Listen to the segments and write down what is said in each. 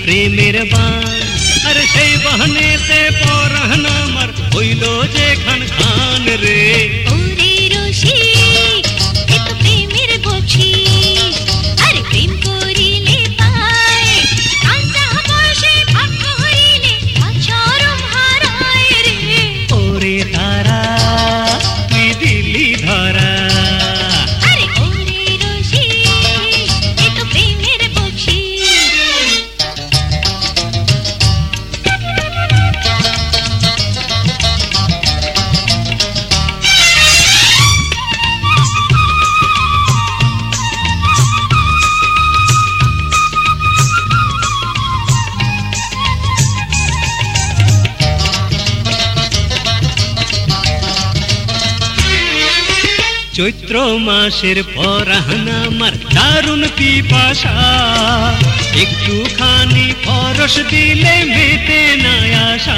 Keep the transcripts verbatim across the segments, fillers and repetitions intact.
প্রেমের বান আরে সেই বাহনেতে পরাণ আমার হইল যে খান খান রে ওরে রসিক এ তো প্রেমের বকশিশ আরে প্রেম করিলে পায় কাঁচা বয়সে ভাগ্য হইলে আচরণ হারায় রে ওরে তারা তুই দিলি ধরা আরে ওরে রসিক এ তো প্রেমের বকশিশ চৈত্র মাসের পরাণ আমার দারুণ পিপাসা একটুখানি পরশ দিলে মেতে না আশা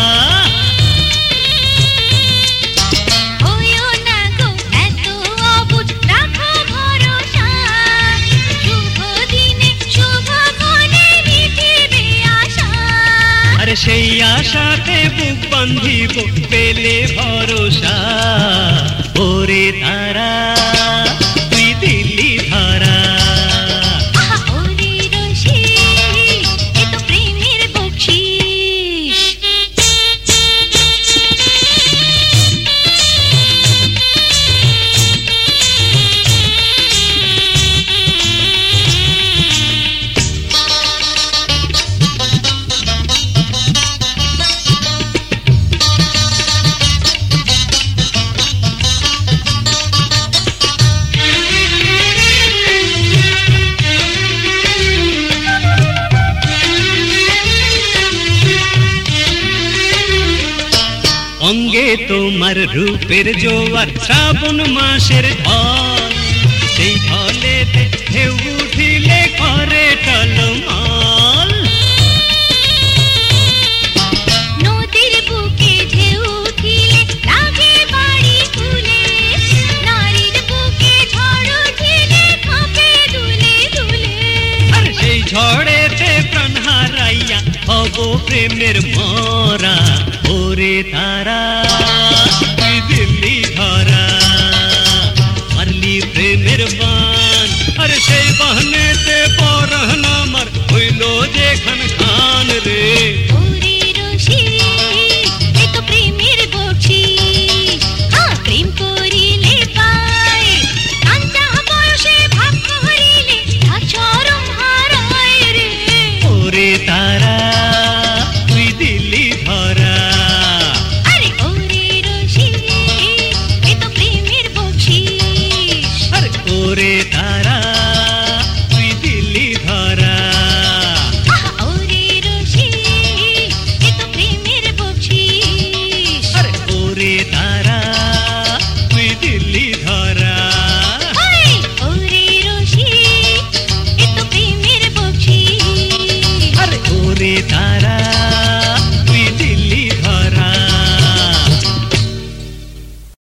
হইও না গো এত অবুঝ রাখো ভরসা শুভ দিনে শুভ কোণে মিটিবে আশা আরে সেই আশাতে বুক বান্ধিব পেলে ভরসা ওরে তারা তুই দিলি ধরা আহা ওরে রসিক এ তো প্রেমের বকশিশ অঙ্গে তোমার রূপের জোয়ার শ্রাবণ মাসের ঢল সেই ঢলেতে ঢেউ উঠিলে করে টলমল নদীর বুকে ঢেউ উঠিলে লাগে বাড়ি ফুলে নারীর বুকে ঝড় উঠিলে কাঁপে দুলে দুলে আর সেই ঝড়েতে প্রাণ হারাইয়া হব প্রেমের মরা ওরে তারা